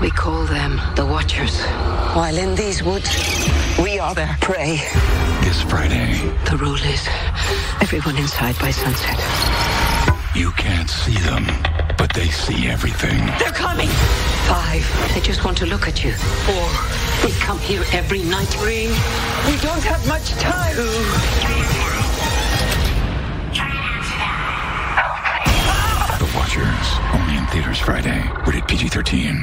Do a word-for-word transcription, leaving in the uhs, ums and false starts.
We call them the Watchers. While in these woods, we are their prey. This Friday. The rule is, everyone inside by sunset. You can't see them, but they see everything. They're coming! Five, they just want to look at you. Four, they come here every night. Three, we don't have much time. Two, The Watchers, only in theaters Friday. Rated P G thirteen.